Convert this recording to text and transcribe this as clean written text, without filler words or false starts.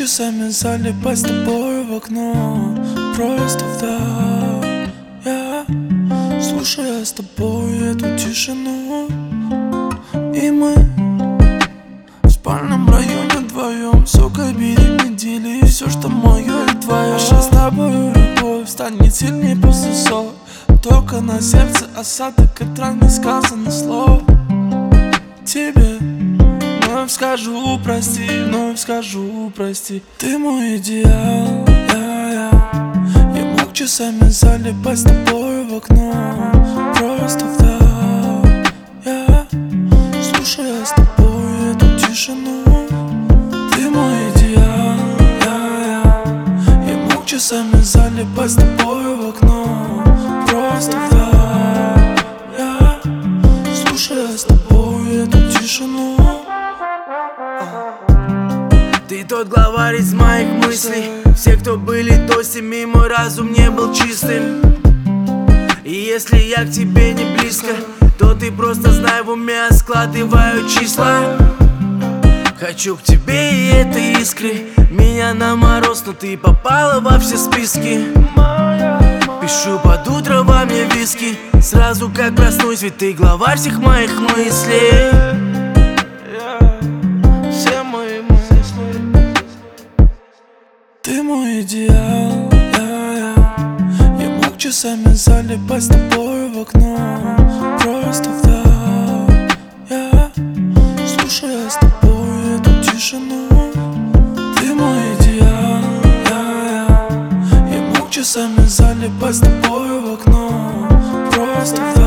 часами залипать с тобой в окно, просто вдаль. Я слушаю с тобой эту тишину, и мы в спальном районе вдвоем. Сука, бери, не дели все, что мое и твое. Наша с тобой любовь станет сильнее после ссор. Только на сердце осадок от ран не сказано слов. Тебе вновь скажу прости, вновь скажу прости. Ты мой идеал, я мог часами залипать с тобой в окно, просто вдаль. Я слушаю с тобой эту тишину. Ты мой идеал, я мог часами залипать с тобой в окно, просто вдаль. Я слушаю с тобой эту тишину. Ты тот главарь из моих мыслей. Все, кто были тостями, мой разум не был чистым. И если я к тебе не близко, то ты просто знай, в уме складываю числа. Хочу к тебе и этой искры. Меня на мороз, но ты попала во все списки. Пишу под утро во мне виски, сразу как проснусь, ведь ты главарь всех моих мыслей. Все мои мысли. Ты мой идеал, я мог часами залипать с тобой в окно, просто вдаль. Я слушаю с тобой эту тишину. Ты мой идеал, я мог часами залипать с тобой в окно, просто вдаль.